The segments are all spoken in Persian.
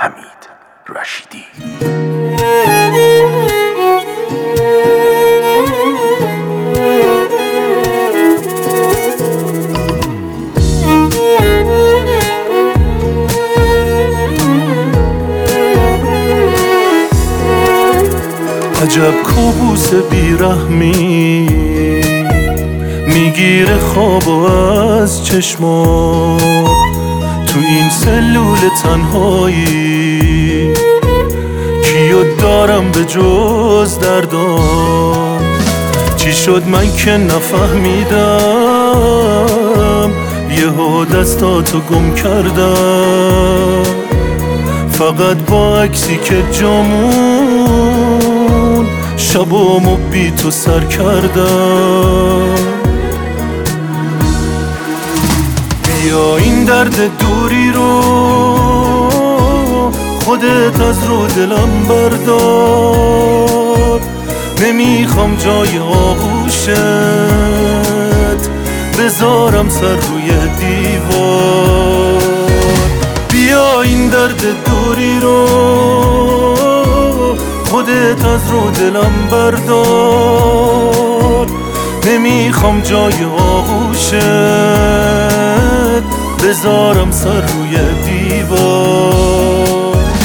حمید رشیدی. عجب کابوس بیرحمی میگیره خوابو از چشما، تو این سلول تنهایی کیو دارم به جز دردام. چی شد من که نفهمیدم، یهو دستاتو گم کردم، فقط با عکسی که جامون شبامو بی تو سر کردم. بیا این درد دوری رو خودت از رو دلم بردار، نمیخوام جای آغوشت بذارم سر روی دیوار. بیا این درد دوری رو خودت از رو دلم بردار، نمیخوام جای آغوشت بذارم سر روی دیوار.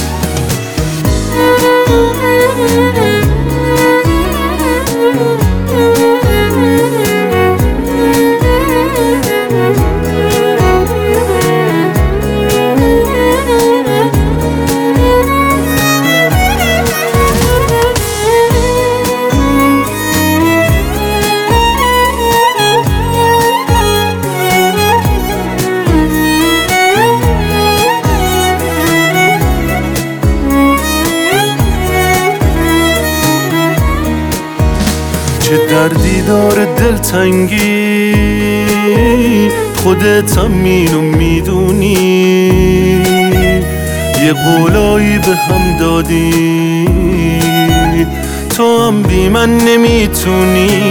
چه دردی داره دلتنگی، خودت هم اینو میدونی، یه قولایی به هم دادی تو هم بی من نمیتونی.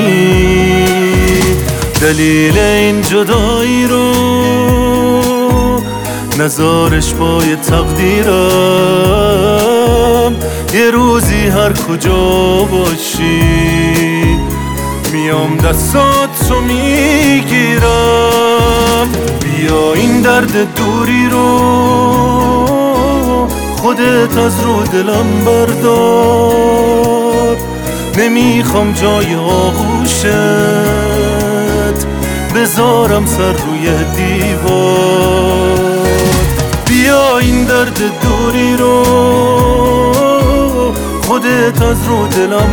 دلیل این جدایی رو نزارش با یه تقدیرم، یه روزی هر کجا باشی میام دستاتو میگیرم. بیا این درد دوری رو خودت از رو دلم بردار، نمیخوام جای آغوشت بذارم سر روی دیوار. بیا این درد دوری رو خودت از رو دلم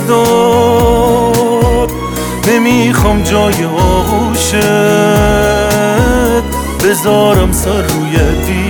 بردار، نمیخوام جای آغوشت بذارم سر روی دیوار.